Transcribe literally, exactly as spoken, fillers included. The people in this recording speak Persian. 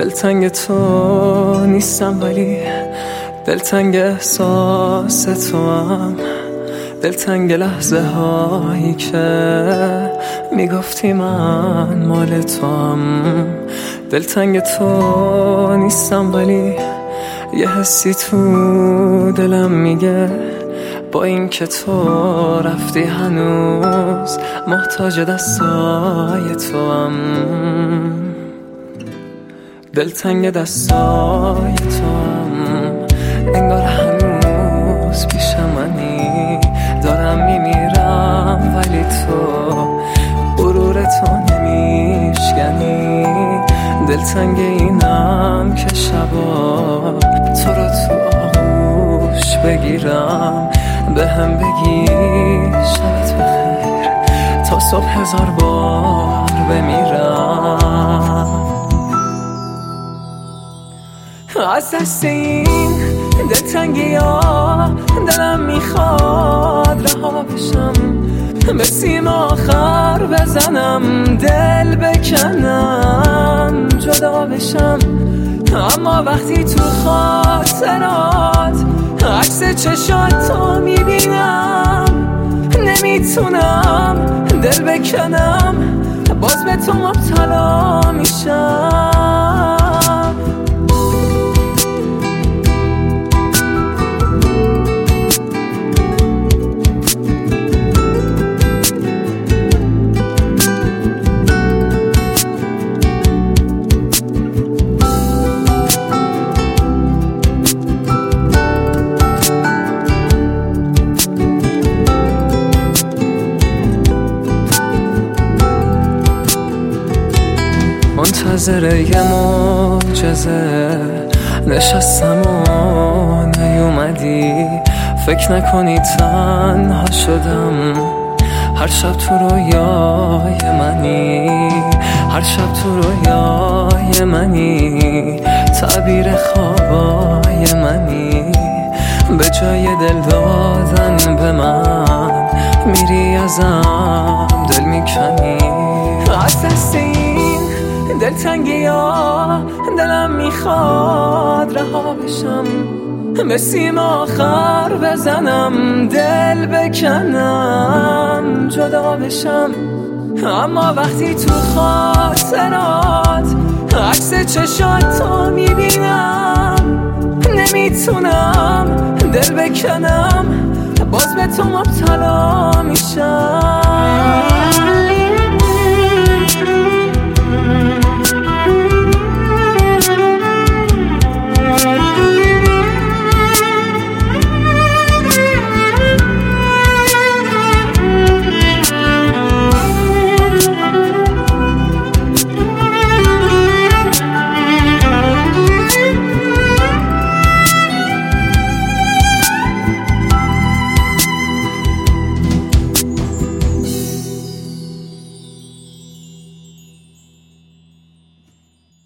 دلتنگ تو نیستم ولی دلتنگ احساس تو هم، دلتنگ لحظه هایی که میگفتی من مال تو هم. دلتنگ تو نیستم ولی یه حسی تو دلم میگه با این که تو رفتی هنوز محتاج دستای تو هم. دلتنگ دستای تو هم، انگار هنوز پیش منی، دارم میمیرم ولی تو غرور تو نمیشکنی. دلتنگ اینم که شبا تو رو تو آغوش بگیرم، به هم بگی شبت بخیر تا صبح هزار بار بمیرم. از دست این دلتنگی ها دلم میخواد رها بشم، به سیم آخر بزنم دل بکنم جدا بشم. اما وقتی تو خاطرات عکس چشات تو میبینم، نمیتونم دل بکنم، باز به تو مبتلا میشم. منتظر یه معجزه نشستم و نیومدی، فکر نکنی تنها شدم. هر شب تو رویای منی، هر شب تو رویای منی، تعبیر خوابای منی. به جای دل دادن به من میری ازم دل میکنی. از دست این دلتنگی ها دلم میخواد رها بشم، به سیم آخر بزنم دل بکنم جدا بشم. اما وقتی تو خاطرات عکس چشات تو میبینم، نمیتونم دل بکنم، باز به تو مبتلا میشم.